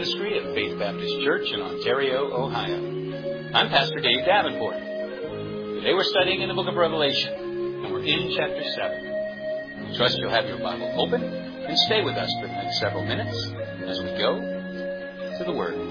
ministry of Faith Baptist Church in Ontario, Ohio. I'm Pastor Dave Davenport. Today we're studying in the book of Revelation, and we're in chapter 7. We trust you'll have your Bible open and stay with us for the next several minutes as we go to the Word.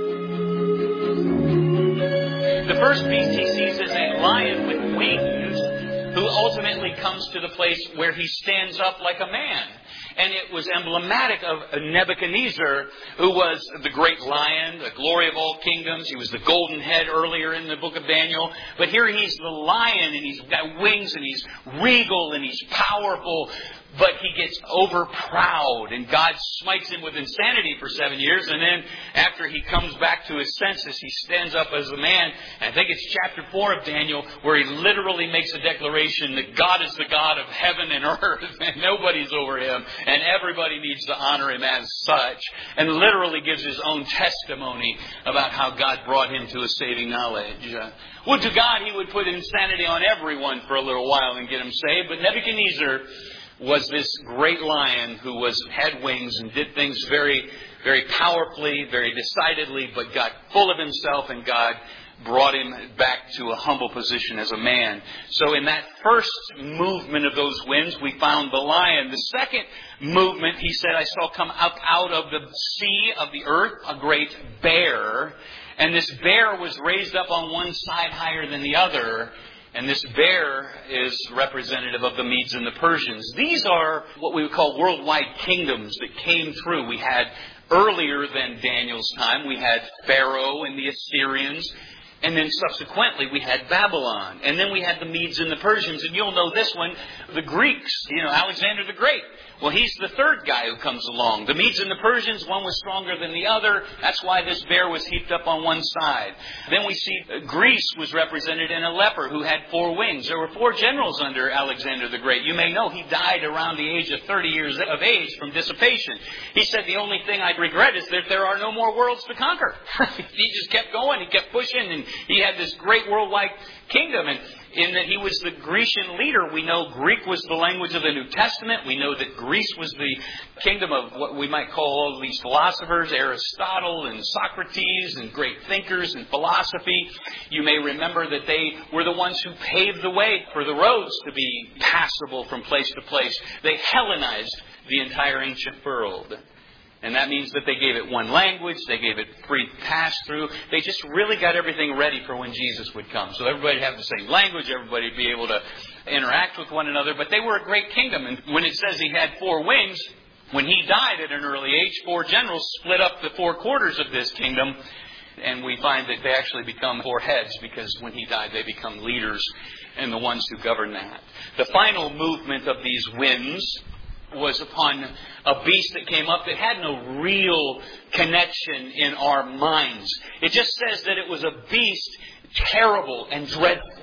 The first beast he sees is a lion with wings who ultimately comes to the place where he stands up like a man. And it was emblematic of Nebuchadnezzar, who was the great lion, the glory of all kingdoms. He was the golden head earlier in the book of Daniel. But here he's the lion, and he's got wings, and he's regal, and he's powerful. But he gets over proud, and God smites him with insanity for 7 years. And then after he comes back to his senses, he stands up as a man. And I think it's chapter 4 of Daniel where he literally makes a declaration that God is the God of heaven and earth, and nobody's over him, and everybody needs to honor him as such. And literally gives his own testimony about how God brought him to a saving knowledge. Would to God he would put insanity on everyone for a little while and get them saved. But Nebuchadnezzar was this great lion who had wings and did things very, very powerfully, very decidedly, but got full of himself, and God brought him back to a humble position as a man. So in that first movement of those winds, we found the lion. The second movement, he said, I saw come up out of the sea of the earth a great bear. And this bear was raised up on one side higher than the other. And this bear is representative of the Medes and the Persians. These are what we would call worldwide kingdoms that came through. We had, earlier than Daniel's time, we had Pharaoh and the Assyrians. And then subsequently we had Babylon. And then we had the Medes and the Persians. And you'll know this one, the Greeks. Alexander the Great. Well, he's the third guy who comes along. The Medes and the Persians, one was stronger than the other. That's why this bear was heaped up on one side. Then we see Greece was represented in a leper who had 4 wings. There were 4 generals under Alexander the Great. You may know he died around the age of 30 years of age from dissipation. He said, the only thing I regret is that there are no more worlds to conquer. He just kept going. He kept pushing. And he had this great worldwide kingdom. And in that he was the Grecian leader. We know Greek was the language of the New Testament. We know that Greece was the kingdom of what we might call all these philosophers, Aristotle and Socrates and great thinkers and philosophy. You may remember that they were the ones who paved the way for the roads to be passable from place to place. They Hellenized the entire ancient world. And that means that they gave it one language, they gave it free pass-through. They just really got everything ready for when Jesus would come. So everybody would have the same language, everybody would be able to interact with one another. But they were a great kingdom. And when it says he had 4 wings, when he died at an early age, 4 generals split up the 4 quarters of this kingdom. And we find that they actually become 4 heads, because when he died, they become leaders and the ones who govern that. The final movement of these winds was upon a beast that came up that had no real connection in our minds. It just says that it was a beast terrible and dreadful.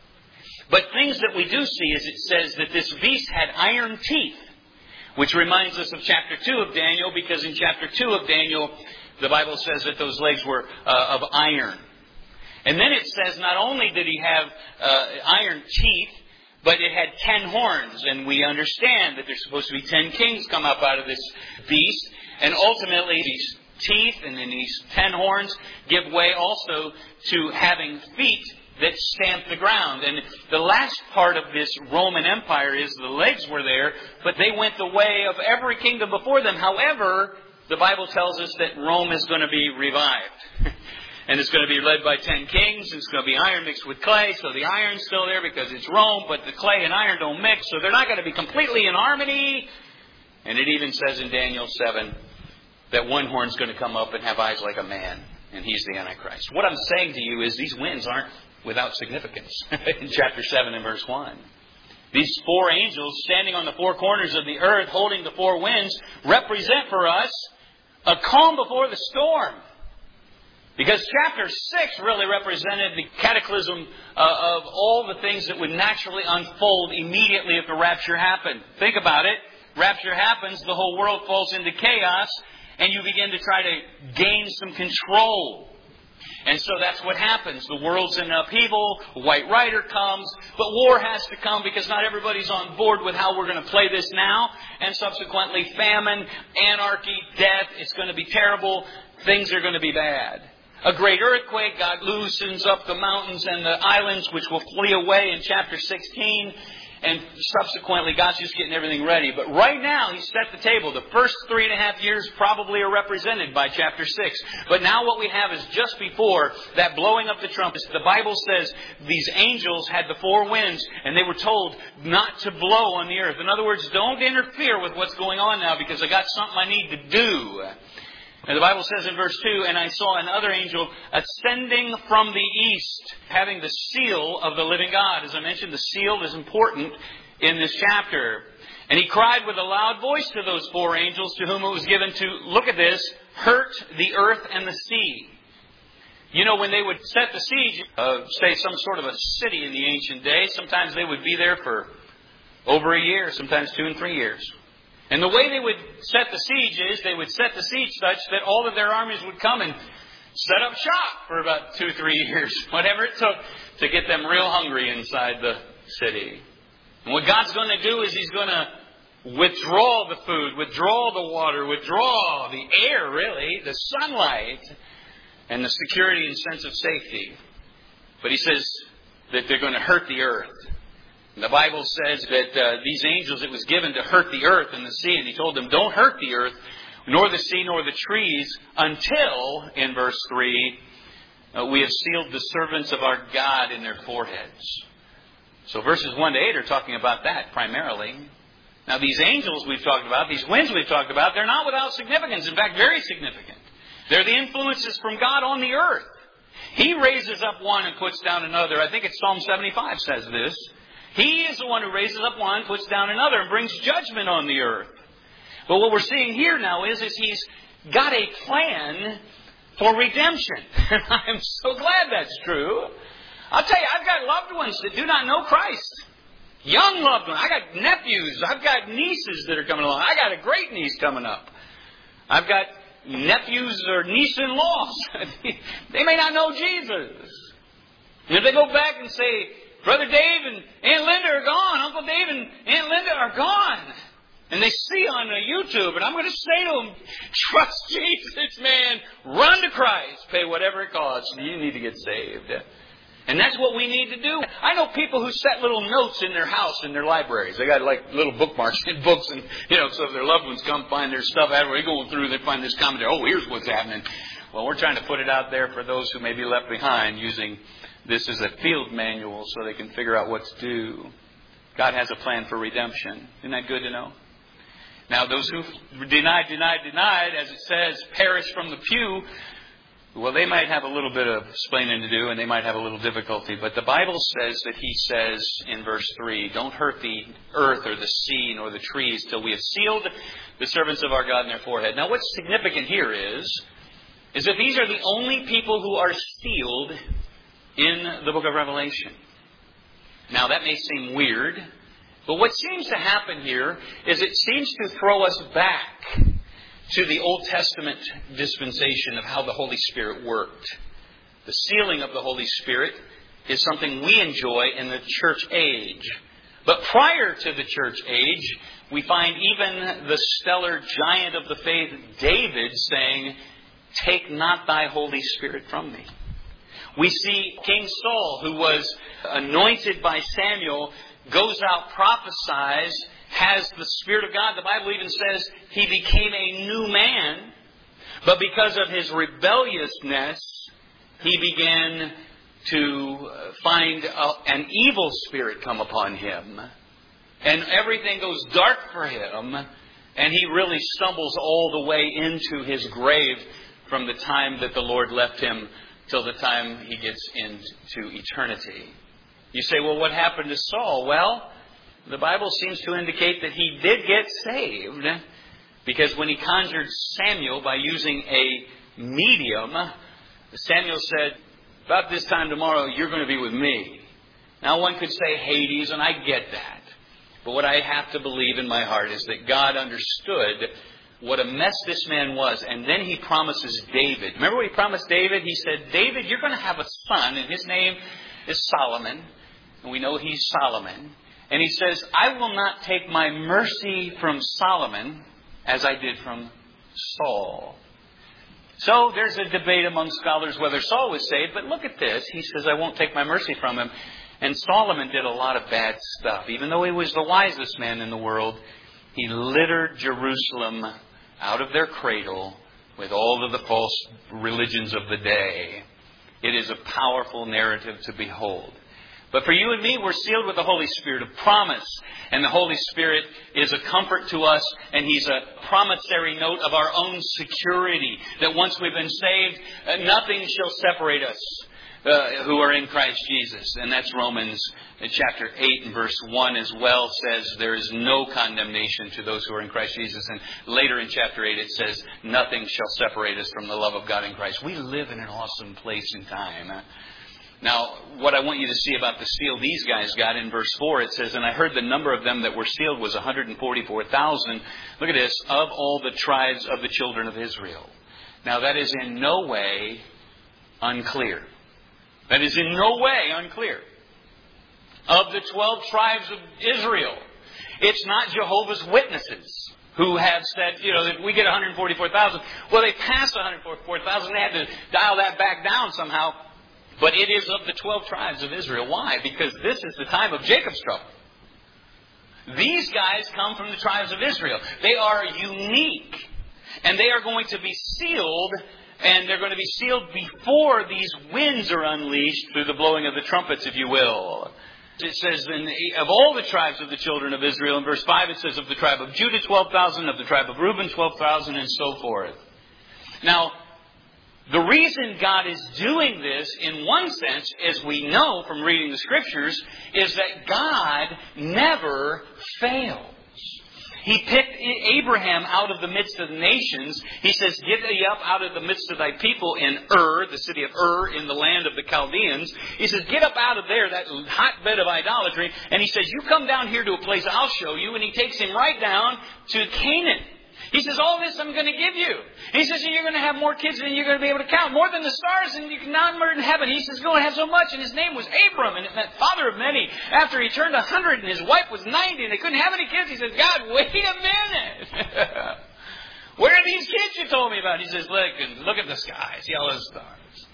But things that we do see is it says that this beast had iron teeth, which reminds us of chapter 2 of Daniel, because in chapter 2 of Daniel, the Bible says that those legs were of iron. And then it says not only did he have iron teeth, but it had 10 horns, and we understand that there's supposed to be 10 kings come up out of this beast. And ultimately, these teeth and then these 10 horns give way also to having feet that stamp the ground. And the last part of this Roman Empire is the legs were there, but they went the way of every kingdom before them. However, the Bible tells us that Rome is going to be revived. And it's going to be led by 10 kings. It's going to be iron mixed with clay. So the iron's still there because it's Rome, but the clay and iron don't mix. So they're not going to be completely in harmony. And it even says in Daniel 7 that one horn's going to come up and have eyes like a man. And he's the Antichrist. What I'm saying to you is these winds aren't without significance. In chapter 7 and verse 1. These 4 angels standing on the 4 corners of the earth holding the 4 winds represent for us a calm before the storm. Because chapter 6 really represented the cataclysm of all the things that would naturally unfold immediately if the rapture happened. Think about it. Rapture happens, the whole world falls into chaos, and you begin to try to gain some control. And so that's what happens. The world's in upheaval, a white rider comes, but war has to come because not everybody's on board with how we're going to play this now. And subsequently famine, anarchy, death, it's going to be terrible. things are going to be bad. A great earthquake, God loosens up the mountains and the islands, which will flee away in chapter 16. And subsequently, God's just getting everything ready. But right now, He's set the table. The first 3.5 years probably are represented by chapter 6. But now what we have is just before that blowing of the trumpets. The Bible says these angels had the 4 winds, and they were told not to blow on the earth. In other words, don't interfere with what's going on now, because I got something I need to do. And the Bible says in verse 2, "And I saw another angel ascending from the east, having the seal of the living God." As I mentioned, the seal is important in this chapter. "And he cried with a loud voice to those 4 angels to whom it was given to," look at this, "hurt the earth and the sea." You know, when they would set the siege of, say, some sort of a city in the ancient days, sometimes they would be there for over a year, sometimes 2 and 3 years. And the way they would set the siege is they would set the siege such that all of their armies would come and set up shop for about 2-3 years, whatever it took to get them real hungry inside the city. And what God's going to do is He's going to withdraw the food, withdraw the water, withdraw the air, really, the sunlight, and the security and sense of safety. But He says that they're going to hurt the earth. The Bible says that these angels, it was given to hurt the earth and the sea. And He told them, don't hurt the earth, nor the sea, nor the trees, until, in verse 3, we have sealed the servants of our God in their foreheads. So verses 1 to 8 are talking about that primarily. Now these angels we've talked about, these winds we've talked about, they're not without significance. In fact, very significant. They're the influences from God on the earth. He raises up one and puts down another. I think it's Psalm 75 says this. He is the one who raises up one, puts down another, and brings judgment on the earth. But what we're seeing here now is He's got a plan for redemption. I'm so glad that's true. I'll tell you, I've got loved ones that do not know Christ. Young loved ones. I got nephews. I've got nieces that are coming along. I got a great niece coming up. I've got nephews or niece-in-laws. They may not know Jesus. And if they go back and say, Brother Dave and Aunt Linda are gone. Uncle Dave and Aunt Linda are gone. And they see on YouTube, and I'm going to say to them, trust Jesus, man. Run to Christ. Pay whatever it costs. You need to get saved. And that's what we need to do. I know people who set little notes in their house, in their libraries. They got like little bookmarks in books, and so if their loved ones come find their stuff after they're going through, they find this commentary. Oh, here's what's happening. Well, we're trying to put it out there for those who may be left behind using this is a field manual so they can figure out what to do. God has a plan for redemption. Isn't that good to know? Now, those who denied, as it says, perish from the pew, well, they might have a little bit of explaining to do and they might have a little difficulty. But the Bible says that He says in verse 3, don't hurt the earth or the sea nor the trees till we have sealed the servants of our God in their forehead. Now, what's significant here is that these are the only people who are sealed in the book of Revelation. Now, that may seem weird, but what seems to happen here is it seems to throw us back to the Old Testament dispensation of how the Holy Spirit worked. The sealing of the Holy Spirit is something we enjoy in the church age. But prior to the church age, we find even the stellar giant of the faith, David, saying, take not thy Holy Spirit from me. We see King Saul, who was anointed by Samuel, goes out, prophesies, has the Spirit of God. The Bible even says he became a new man. But because of his rebelliousness, he began to find an evil spirit come upon him. And everything goes dark for him. And he really stumbles all the way into his grave from the time that the Lord left him till the time he gets into eternity. You say, well, what happened to Saul? Well, the Bible seems to indicate that he did get saved, because when he conjured Samuel by using a medium, Samuel said, about this time tomorrow, you're going to be with me. Now, one could say Hades, and I get that. But what I have to believe in my heart is that God understood what a mess this man was. And then he promises David. Remember what he promised David? He said, David, you're going to have a son, and his name is Solomon. And we know he's Solomon. And he says, I will not take my mercy from Solomon as I did from Saul. So there's a debate among scholars whether Saul was saved. But look at this. He says, I won't take my mercy from him. And Solomon did a lot of bad stuff. Even though he was the wisest man in the world, he littered Jerusalem out of their cradle with all of the false religions of the day. It is a powerful narrative to behold. But for you and me, we're sealed with the Holy Spirit of promise. And the Holy Spirit is a comfort to us, and He's a promissory note of our own security. That once we've been saved, nothing shall separate us who are in Christ Jesus. And that's Romans chapter 8 and verse 1 as well says there is no condemnation to those who are in Christ Jesus. And later in chapter 8 it says nothing shall separate us from the love of God in Christ. We live in an awesome place and time. Now, what I want you to see about the seal these guys got in verse 4, it says, and I heard the number of them that were sealed was 144,000. Look at this, of all the tribes of the children of Israel. Now, that is in no way unclear. That is in no way unclear. Of the 12 tribes of Israel, it's not Jehovah's Witnesses who have said, if we get 144,000, well, they passed 144,000. They had to dial that back down somehow. But it is of the 12 tribes of Israel. Why? Because this is the time of Jacob's trouble. These guys come from the tribes of Israel. They are unique. And they are going to be sealed. And they're going to be sealed before these winds are unleashed through the blowing of the trumpets, if you will. It says, of all the tribes of the children of Israel, in verse 5 it says of the tribe of Judah 12,000, of the tribe of Reuben 12,000, and so forth. Now, the reason God is doing this, in one sense, as we know from reading the Scriptures, is that God never fails. He picked Abraham out of the midst of the nations. He says, get thee up out of the midst of thy people in Ur, the city of Ur, in the land of the Chaldeans. He says, get up out of there, that hotbed of idolatry. And he says, you come down here to a place I'll show you. And he takes him right down to Canaan. He says, all this I'm going to give you. And he says, you're going to have more kids than you're going to be able to count. More than the stars and you can number in heaven. He says, you're going to have so much. And his name was Abram, and it meant father of many. After he turned 100 and his wife was 90 and they couldn't have any kids, he says, God, wait a minute. Where are these kids you told me about? He says, look at the sky. See all those stars.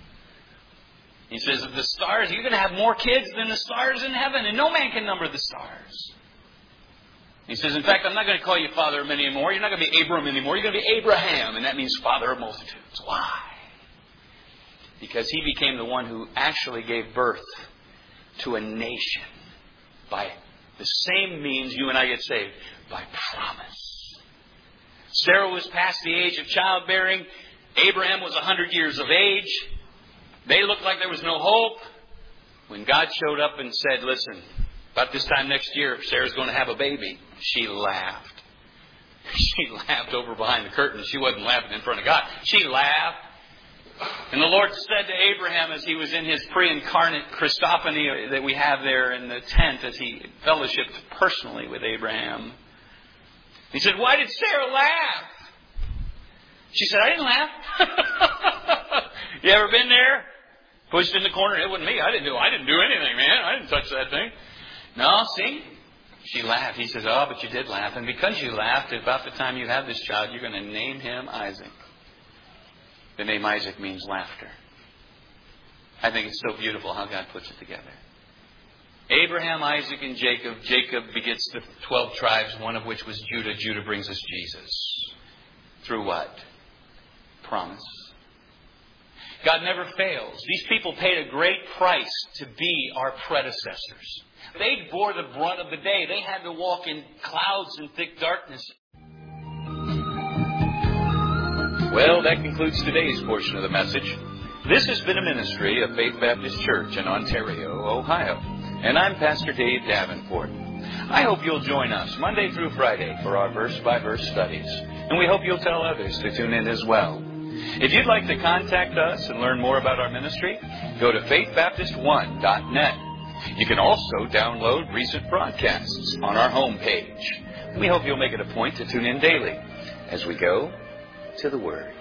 He says, the stars, you're going to have more kids than the stars in heaven. And no man can number the stars. He says, in fact, I'm not going to call you father of many anymore. You're not going to be Abram anymore. You're going to be Abraham. And that means father of multitudes. Why? Because he became the one who actually gave birth to a nation by the same means you and I get saved, by promise. Sarah was past the age of childbearing. Abraham was 100 years of age. They looked like there was no hope. When God showed up and said, listen, about this time next year, Sarah's going to have a baby. She laughed. She laughed over behind the curtain. She wasn't laughing in front of God. She laughed. And the Lord said to Abraham as he was in his pre-incarnate Christophany that we have there in the tent as he fellowshiped personally with Abraham. He said, why did Sarah laugh? She said, I didn't laugh. You ever been there? Pushed in the corner. It wasn't me. I didn't do anything, man. I didn't touch that thing. No, see? She laughed. He says, oh, but you did laugh. And because you laughed, at about the time you have this child, you're going to name him Isaac. The name Isaac means laughter. I think it's so beautiful how God puts it together. Abraham, Isaac, and Jacob. Jacob begets the 12 tribes, one of which was Judah. Judah brings us Jesus. Through what? Promise. God never fails. These people paid a great price to be our predecessors. They bore the brunt of the day. They had to walk in clouds and thick darkness. Well, that concludes today's portion of the message. This has been a ministry of Faith Baptist Church in Ontario, Ohio. And I'm Pastor Dave Davenport. I hope you'll join us Monday through Friday for our verse-by-verse studies. And we hope you'll tell others to tune in as well. If you'd like to contact us and learn more about our ministry, go to faithbaptist1.net. You can also download recent broadcasts on our homepage. We hope you'll make it a point to tune in daily as we go to the Word.